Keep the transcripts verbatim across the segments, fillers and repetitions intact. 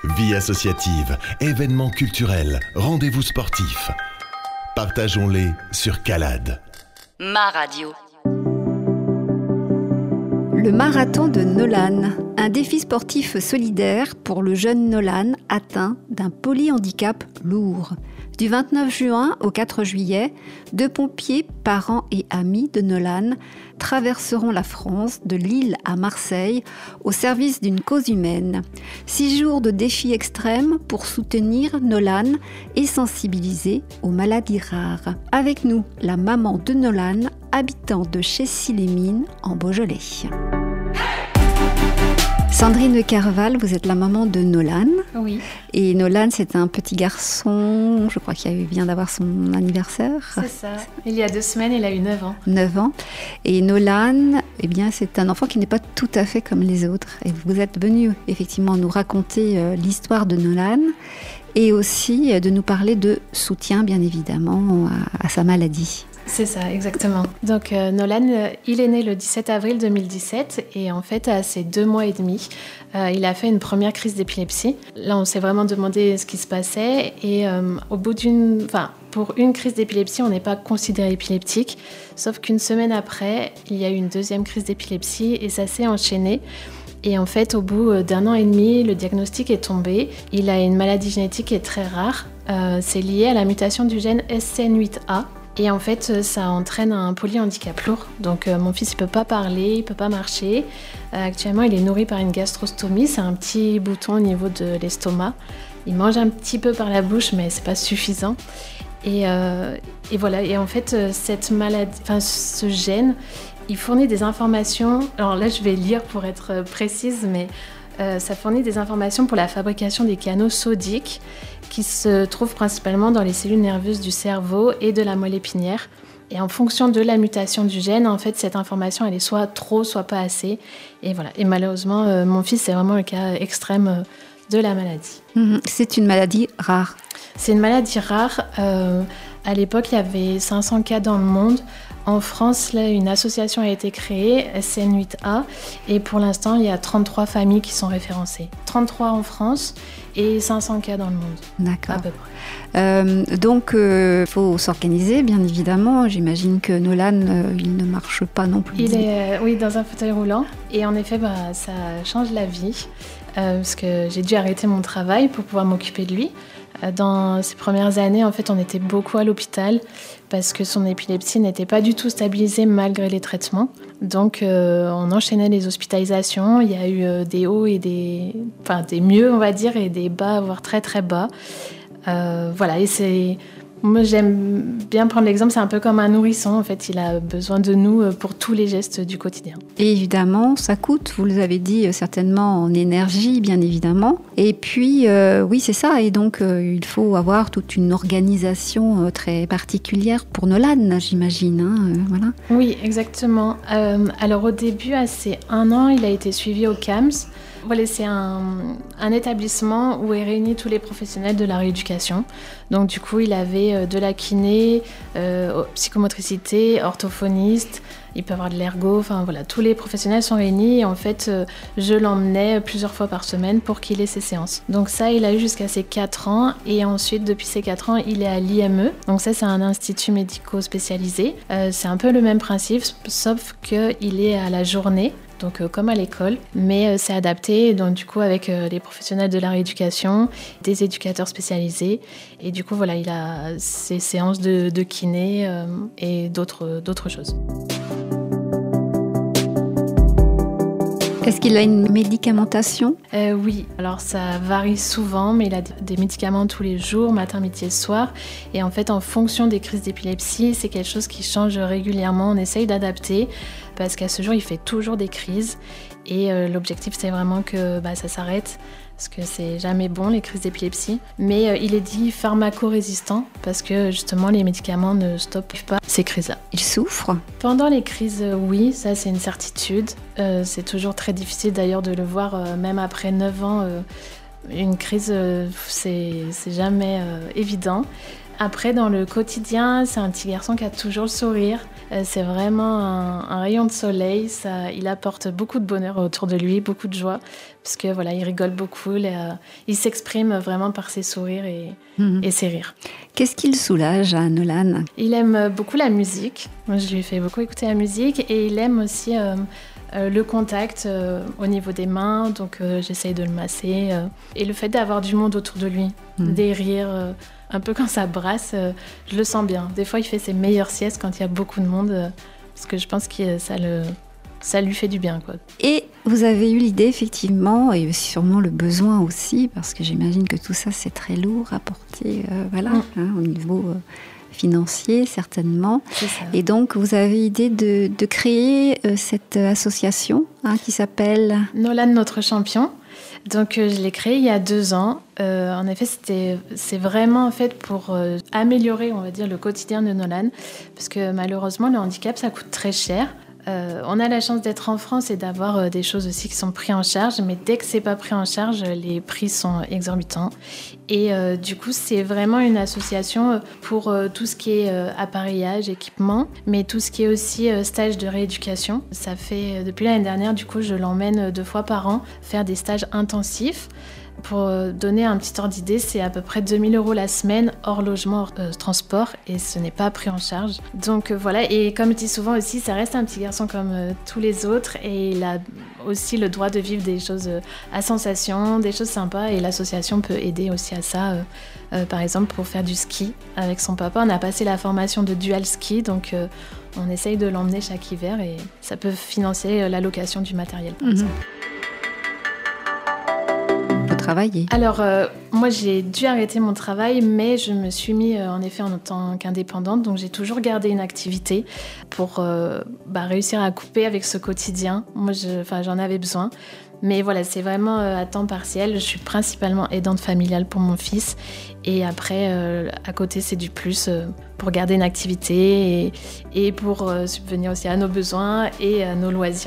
Vie associative, événements culturels, rendez-vous sportifs. Partageons-les sur Calade. Ma radio. Le marathon de Nolan, un défi sportif solidaire pour le jeune Nolan atteint d'un polyhandicap lourd. Du vingt-neuf juin au quatre juillet, deux pompiers, parents et amis de Nolan traverseront la France de Lille à Marseille au service d'une cause humaine. Six jours de défis extrêmes pour soutenir Nolan et sensibiliser aux maladies rares. Avec nous, la maman de Nolan, habitant de Chessy-les-Mines en Beaujolais. Sandrine Carval, vous êtes la maman de Nolan. Oui. Et Nolan, c'est un petit garçon, je crois qu'il vient d'avoir son anniversaire. C'est ça. Il y a deux semaines, il a eu neuf ans. neuf ans. Et Nolan, eh bien, c'est un enfant qui n'est pas tout à fait comme les autres. Et vous êtes venu effectivement nous raconter euh, l'histoire de Nolan et aussi euh, de nous parler de soutien, bien évidemment, à, à sa maladie. C'est ça, exactement. Donc euh, Nolan, euh, il est né le dix-sept avril deux mille dix-sept et en fait, à ses deux mois et demi, euh, il a fait une première crise d'épilepsie. Là, on s'est vraiment demandé ce qui se passait et euh, au bout d'une... Enfin, pour une crise d'épilepsie, on n'est pas considéré épileptique, sauf qu'une semaine après, il y a eu une deuxième crise d'épilepsie et ça s'est enchaîné. Et en fait, au bout d'un an et demi, le diagnostic est tombé. Il a une maladie génétique qui est très rare. Euh, c'est lié à la mutation du gène S C N huit A. Et en fait, ça entraîne un polyhandicap lourd. Donc euh, mon fils, il ne peut pas parler, il ne peut pas marcher. Euh, actuellement, il est nourri par une gastrostomie. C'est un petit bouton au niveau de l'estomac. Il mange un petit peu par la bouche, mais ce n'est pas suffisant. Et, euh, et voilà. Et en fait, cette maladie, enfin, ce gène, il fournit des informations. Alors là, je vais lire pour être précise, mais euh, ça fournit des informations pour la fabrication des canaux sodiques qui se trouvent principalement dans les cellules nerveuses du cerveau et de la moelle épinière. Et en fonction de la mutation du gène, en fait, cette information, elle est soit trop, soit pas assez. Et voilà. Et malheureusement, euh, mon fils, c'est vraiment le cas extrême euh, de la maladie. Mmh, c'est une maladie rare. C'est une maladie rare. Euh, à l'époque, il y avait cinq cents cas dans le monde. En France, là, une association a été créée, S C N huit A, et pour l'instant, il y a trente-trois familles qui sont référencées. trente-trois en France et cinq cents cas dans le monde. D'accord. À peu près. Euh, donc, il euh, faut s'organiser, bien évidemment. J'imagine que Nolan, euh, il ne marche pas non plus. Il est, euh, oui, dans un fauteuil roulant. Et en effet, bah, ça change la vie, euh, parce que j'ai dû arrêter mon travail pour pouvoir m'occuper de lui. Dans ces premières années, en fait, on était beaucoup à l'hôpital parce que son épilepsie n'était pas du tout stabilisée malgré les traitements. Donc, euh, on enchaînait les hospitalisations. Il y a eu euh, des hauts et des... Enfin, des mieux, on va dire, et des bas, voire très, très bas. Euh, voilà, et c'est... Moi, j'aime bien prendre l'exemple, c'est un peu comme un nourrisson. En fait, il a besoin de nous pour tous les gestes du quotidien. Et évidemment, ça coûte, vous l'avez dit, certainement en énergie, bien évidemment. Et puis, euh, oui, c'est ça. Et donc, euh, il faut avoir toute une organisation euh, très particulière pour Nolan, j'imagine. Hein, euh, voilà. Oui, exactement. Euh, alors, au début, à ses un an, il a été suivi au C A M S. Voilà, c'est un, un établissement où est réunis tous les professionnels de la rééducation. Donc du coup, il avait de la kiné, euh, psychomotricité, orthophoniste, il peut avoir de l'ergo, enfin voilà, tous les professionnels sont réunis et en fait, euh, je l'emmenais plusieurs fois par semaine pour qu'il ait ses séances. Donc ça, il a eu jusqu'à ses quatre ans et ensuite, depuis ses quatre ans, il est à l'I M E. Donc ça, c'est un institut médico-spécialisé. Euh, c'est un peu le même principe, sauf qu'il est à la journée. Donc euh, comme à l'école, mais euh, c'est adapté donc du coup avec euh, les professionnels de la rééducation, des éducateurs spécialisés et du coup voilà, il a ses séances de, de kiné euh, et d'autres, d'autres choses. Est-ce qu'il a une médicamentation ? euh, Oui, alors ça varie souvent, mais il a des médicaments tous les jours, matin, midi et soir. Et en fait, en fonction des crises d'épilepsie, c'est quelque chose qui change régulièrement. On essaye d'adapter parce qu'à ce jour, il fait toujours des crises. Et euh, l'objectif, c'est vraiment que bah, ça s'arrête. Parce que c'est jamais bon, les crises d'épilepsie. Mais euh, il est dit pharmacorésistant parce que justement, les médicaments ne stoppent pas ces crises-là. Il souffre ? Pendant les crises, euh, oui, ça c'est une certitude. Euh, c'est toujours très difficile d'ailleurs de le voir, euh, même après neuf ans. Euh, une crise, euh, c'est, c'est jamais euh, évident. Après, dans le quotidien, c'est un petit garçon qui a toujours le sourire. Euh, c'est vraiment un, un rayon de soleil. Ça, il apporte beaucoup de bonheur autour de lui, beaucoup de joie, parce que voilà, il rigole beaucoup. Il, euh, il s'exprime vraiment par ses sourires et, mmh. et ses rires. Qu'est-ce qui le soulage à Nolan ? Il aime beaucoup la musique. Moi, je lui fais beaucoup écouter la musique et il aime aussi euh, euh, le contact euh, au niveau des mains. Donc, euh, j'essaye de le masser euh, et le fait d'avoir du monde autour de lui, mmh. des rires. Euh, Un peu quand ça brasse, euh, je le sens bien. Des fois, il fait ses meilleures siestes quand il y a beaucoup de monde, euh, parce que je pense que ça, le, ça lui fait du bien, quoi. Et vous avez eu l'idée, effectivement, et sûrement le besoin aussi, parce que j'imagine que tout ça, c'est très lourd à porter, euh, voilà, mmh. hein, au niveau euh, financier, certainement. C'est ça. Et donc, vous avez l'idée de, de créer euh, cette association hein, qui s'appelle... Nolan, notre champion. Donc, euh, je l'ai créé il y a deux ans. Euh, en effet, c'était, c'est vraiment en fait pour euh, améliorer, on va dire, le quotidien de Nolan. Parce que malheureusement, le handicap, ça coûte très cher. Euh, on a la chance d'être en France et d'avoir euh, des choses aussi qui sont prises en charge, mais dès que c'est pas pris en charge, les prix sont exorbitants. Et euh, du coup, c'est vraiment une association pour euh, tout ce qui est euh, appareillage, équipement, mais tout ce qui est aussi euh, stage de rééducation. Ça fait euh, depuis l'année dernière, du coup, je l'emmène deux fois par an faire des stages intensifs. Pour donner un petit ordre d'idée, c'est à peu près deux mille euros la semaine, hors logement, hors euh, transport, et ce n'est pas pris en charge. Donc euh, voilà, et comme je dis souvent aussi, ça reste un petit garçon comme euh, tous les autres, et il a aussi le droit de vivre des choses euh, à sensation, des choses sympas, et l'association peut aider aussi à ça. Euh, euh, par exemple, pour faire du ski avec son papa, on a passé la formation de dual ski, donc euh, on essaye de l'emmener chaque hiver, et ça peut financer euh, la location du matériel, par mmh. exemple. Travailler. Alors, euh, moi, j'ai dû arrêter mon travail, mais je me suis mis euh, en effet en tant qu'indépendante. Donc, j'ai toujours gardé une activité pour euh, bah, réussir à couper avec ce quotidien. Moi, je, j'en avais besoin. Mais voilà, c'est vraiment euh, à temps partiel. Je suis principalement aidante familiale pour mon fils. Et après, euh, à côté, c'est du plus euh, pour garder une activité et, et pour euh, subvenir aussi à nos besoins et à nos loisirs.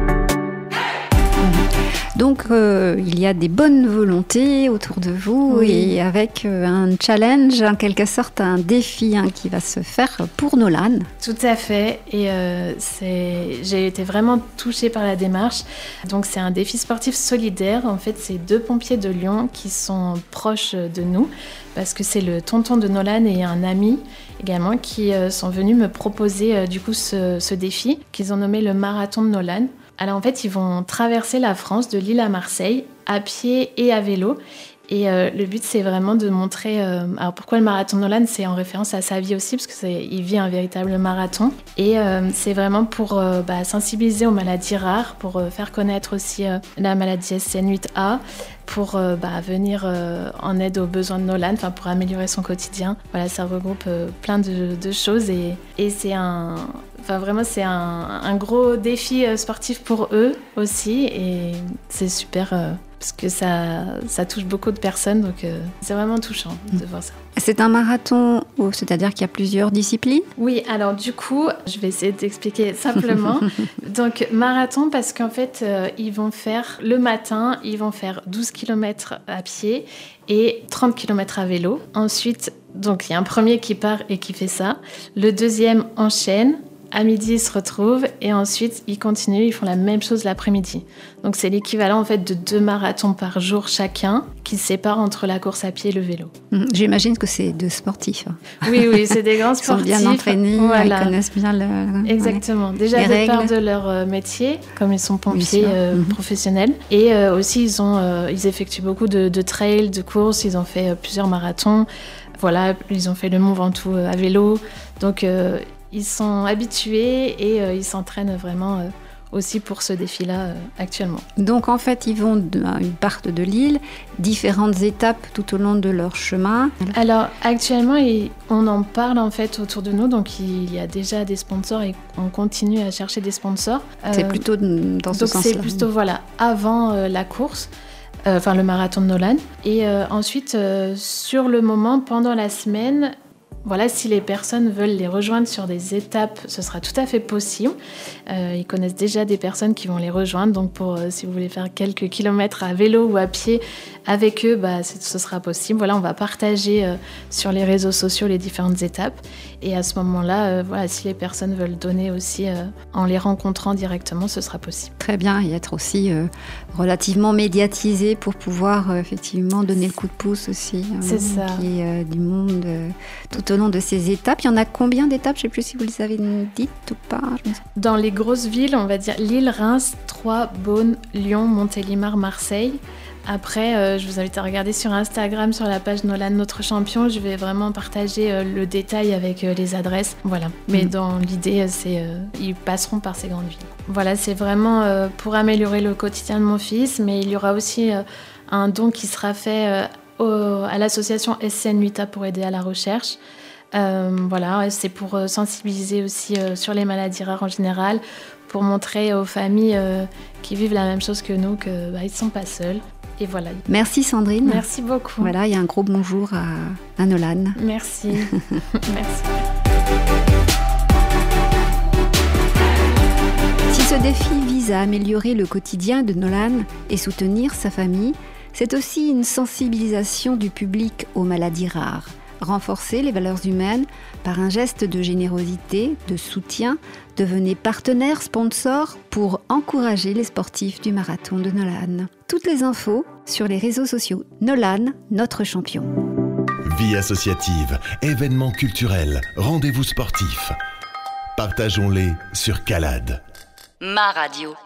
Donc, euh, il y a des bonnes volontés autour de vous oui. et avec euh, un challenge, en quelque sorte un défi hein, qui va se faire pour Nolan. Tout à fait. Et euh, c'est... j'ai été vraiment touchée par la démarche. Donc, c'est un défi sportif solidaire. En fait, c'est deux pompiers de Lyon qui sont proches de nous parce que c'est le tonton de Nolan et un ami également qui euh, sont venus me proposer euh, du coup ce, ce défi qu'ils ont nommé le marathon de Nolan. Alors en fait, ils vont traverser la France de Lille à Marseille, à pied et à vélo. Et euh, le but, c'est vraiment de montrer... Euh, alors pourquoi le marathon de Nolan ? C'est en référence à sa vie aussi, parce qu'il vit un véritable marathon. Et euh, c'est vraiment pour euh, bah, sensibiliser aux maladies rares, pour euh, faire connaître aussi euh, la maladie S C N huit A, pour euh, bah, venir euh, en aide aux besoins de Nolan, enfin pour améliorer son quotidien. Voilà, ça regroupe euh, plein de, de choses et, et c'est un... Enfin, vraiment, c'est un, un gros défi sportif pour eux aussi et c'est super euh, parce que ça, ça touche beaucoup de personnes, donc euh, c'est vraiment touchant de voir ça. C'est un marathon, c'est-à-dire qu'il y a plusieurs disciplines ? Oui, alors du coup, je vais essayer d'expliquer simplement. Donc, marathon parce qu'en fait, euh, ils vont faire le matin, ils vont faire douze kilomètres à pied et trente kilomètres à vélo. Ensuite, donc il y a un premier qui part et qui fait ça. Le deuxième enchaîne. À midi, ils se retrouvent et ensuite, ils continuent, ils font la même chose l'après-midi. Donc, c'est l'équivalent en fait de deux marathons par jour chacun qui se séparent entre la course à pied et le vélo. Mmh, j'imagine que c'est deux sportifs. Oui, oui, c'est des grands sportifs. Ils sont bien entraînés, voilà. Ils connaissent bien le... Exactement. Ouais. Déjà, les de part de leur euh, métier, comme ils sont pompiers euh, mmh. professionnels. Et euh, aussi, ils, ont, euh, ils effectuent beaucoup de, de trails, de courses. Ils ont fait euh, plusieurs marathons. Voilà, ils ont fait le Mont Ventoux euh, à vélo. Donc, euh, ils sont habitués et euh, ils s'entraînent vraiment euh, aussi pour ce défi-là euh, actuellement. Donc en fait, ils vont de, ils partent de Lille, différentes étapes tout au long de leur chemin. Alors actuellement, il, on en parle en fait autour de nous, donc il y a déjà des sponsors et on continue à chercher des sponsors. C'est euh, plutôt dans ce donc sens-là. C'est plutôt voilà avant euh, la course. Euh, enfin le marathon de Nolan. Et euh, ensuite, euh, sur le moment, pendant la semaine, Voilà, si les personnes veulent les rejoindre sur des étapes, ce sera tout à fait possible. Euh, ils connaissent déjà des personnes qui vont les rejoindre, donc pour, euh, si vous voulez faire quelques kilomètres à vélo ou à pied avec eux, bah, ce sera possible. Voilà, on va partager euh, sur les réseaux sociaux les différentes étapes. Et à ce moment-là, euh, voilà, si les personnes veulent donner aussi euh, en les rencontrant directement, ce sera possible. Très bien, et être aussi euh, relativement médiatisé pour pouvoir euh, effectivement donner le coup de pouce aussi. Hein, C'est ça. Qui est euh, du monde euh, tout au long de ces étapes. Il y en a combien d'étapes? Je ne sais plus si vous les avez dites ou pas. Dans les grosses villes, on va dire Lille, Reims, Troyes, Beaune, Lyon, Montélimar, Marseille. Après, euh, je vous invite à regarder sur Instagram, sur la page Nolan Notre Champion. Je vais vraiment partager euh, le détail avec euh, les adresses. Voilà. Mais mmh. dans l'idée, c'est, euh, ils passeront par ces grandes villes. Voilà, c'est vraiment euh, pour améliorer le quotidien de mon fils. Mais il y aura aussi euh, un don qui sera fait euh, au, à l'association S C N huit A pour aider à la recherche. Euh, voilà, c'est pour euh, sensibiliser aussi euh, sur les maladies rares en général, pour montrer aux familles euh, qui vivent la même chose que nous qu'ils bah, ne sont pas seuls. Et voilà. Merci Sandrine. Merci beaucoup. Voilà, il y a un gros bonjour à, à Nolan. Merci. Merci. Si ce défi vise à améliorer le quotidien de Nolan et soutenir sa famille, c'est aussi une sensibilisation du public aux maladies rares. Renforcer les valeurs humaines par un geste de générosité, de soutien. Devenez partenaire sponsor pour encourager les sportifs du marathon de Nolan. Toutes les infos sur les réseaux sociaux Nolan, notre champion. Vie associative, événements culturels, rendez-vous sportifs. Partageons-les sur Calade. Ma radio.